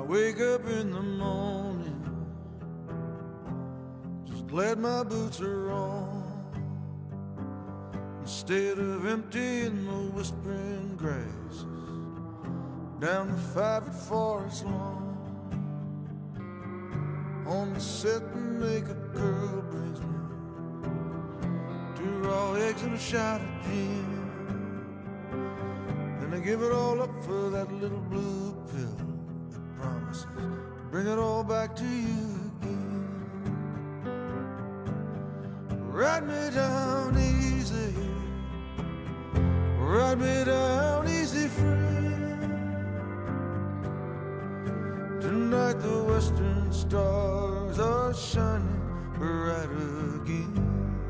wake up in the morning, just glad my boots are on. Instead of emptying the whispering grasses down the 5-foot forest lawn, on the set the makeup girl brings me 2 raw eggs and a shot of gin. Then I give it all up for that little blue pill that promises to bring it all back to you again. Ride me down easy, ride me down easy, friend. Tonight the western stars are shining bright again.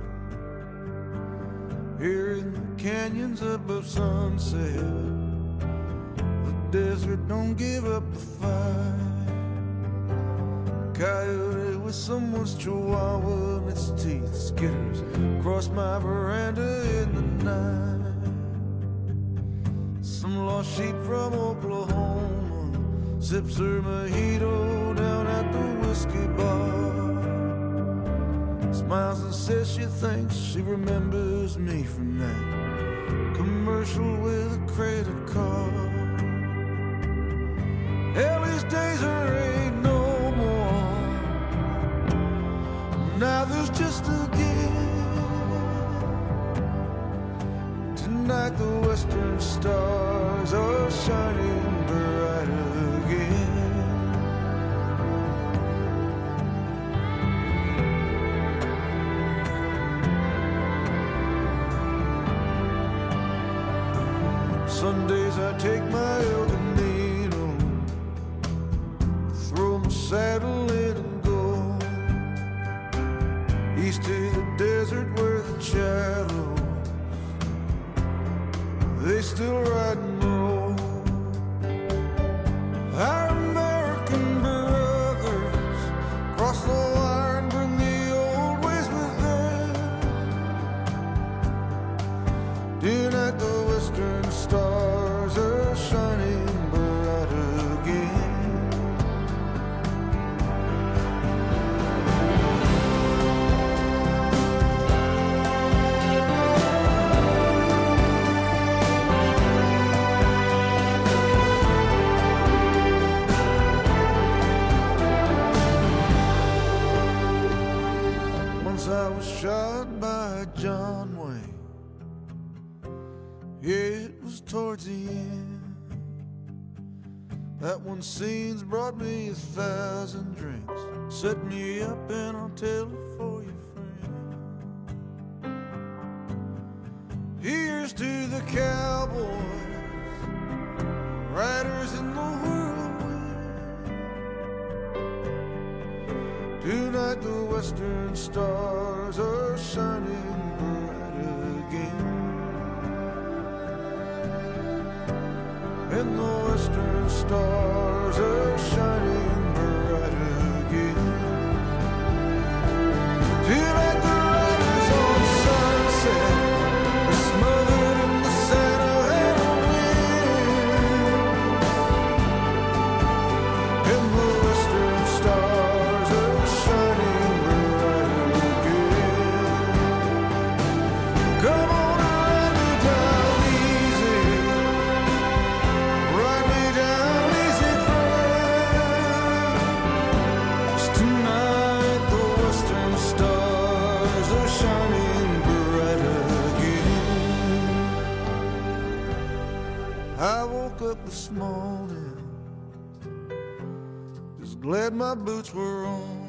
Here in the canyons above sunset, the desert don't give up a fight. Coyote with someone's chihuahua in its teeth skitters across my veranda in the night. Some lost sheep from Oklahoma sips her mojito down at the whiskey bar, smiles and says she thinks she remembers me from that commercial with a credit card. Hell, these days there ain't no more. Now there's just a gift. Tonight the western stars are shining bright again. Sundays I take my El Camino, throw my saddle in and go east to the desert where the shadows, they still ride and roll. Our American brothers cross the wire and bring the old ways with them. Tonight the western stars are shining bright again. Once I was shot by John Wayne. Yeah, it was towards the end. That one scene's brought me 1,000 drinks. Set me up and I'll tell it for you, friend. Here's to the cowboys, riders in the whirlwind. Tonight the western stars are shining bright again. And the western stars are shining bright again. Tonight the riders on sunset are smothered in the sand of Halloween. And the western stars are shining bright again. Come on. I woke up this morning, just glad my boots were on.